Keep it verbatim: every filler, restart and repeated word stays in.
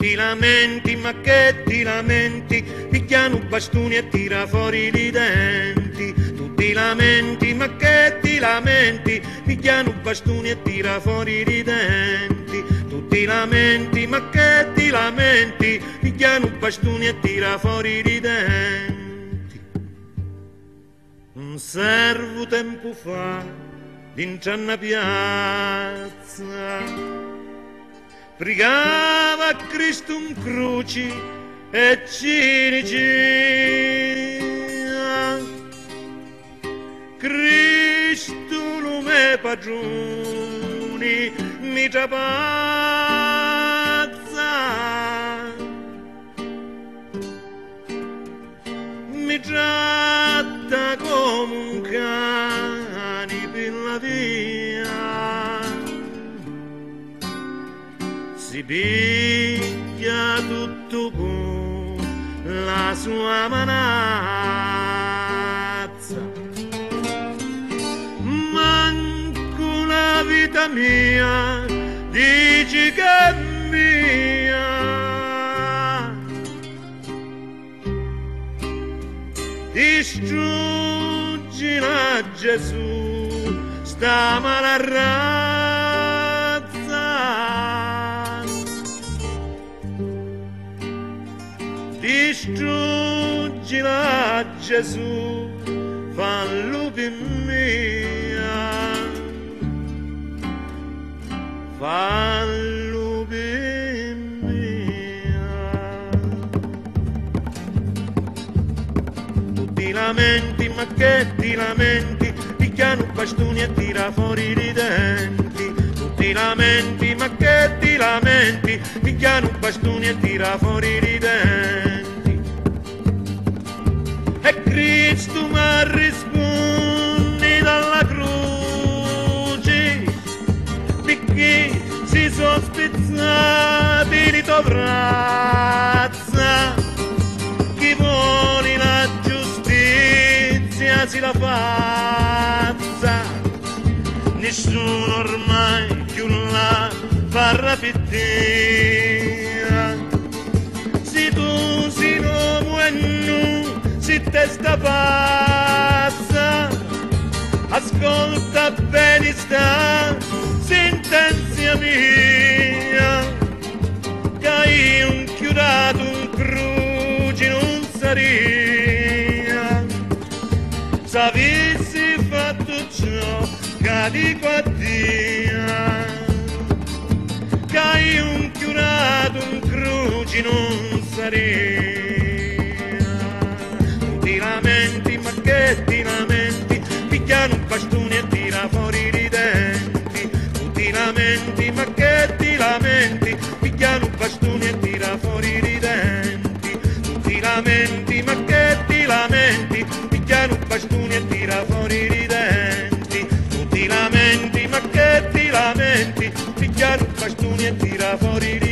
ti lamenti, ma che ti lamenti, picchiano bastoni e tira fuori i denti. Tu ti lamenti, ma che ti lamenti, picchiano bastoni e tira fuori i denti. Tu ti lamenti, ma che ti lamenti, picchiano bastoni e tira fuori i denti. Un servo tempo fa, dentro una piazza, pregava a Cristo un croci e ci diceva: Cristo lume padroni mi trapazza, mi tratta come un cane per la via, si piglia tutto con la sua manazza. Manco la vita mia dici che è mia, distruggila Gesù sta mala razza, distruggila Gesù, fallo per mia, fallo per mia. Tu ti lamenti, ma che ti lamenti, picchiano bastoni e tira fuori i denti. Tu ti lamenti, ma che ti lamenti, picchiano bastoni e tira fuori i denti. E Cristo mi risponde dalla croce, perché si sono spezzati di tua razza. Chi vuole la giustizia si la faccia, nessuno ormai più la farà per te. Se tu sei un uomo e non si testa pazza, ascolta bene sta sentenza mia, che io un chiudato un croce non saria, se avessi fatto ciò che dico a Dio, che io un chiudato un croce non saria. Tu ti lamenti, ma che ti lamenti, picchiano un bastone e tira fuori i denti. Tu ti lamenti, ma che ti lamenti, picchiano un bastone e tira fuori i denti. Tu ti lamenti, ma che ti lamenti, picchiano un bastone e tira fuori i denti. Tu ti lamenti, ma che ti lamenti, picchiano un bastone e tira fuori i denti.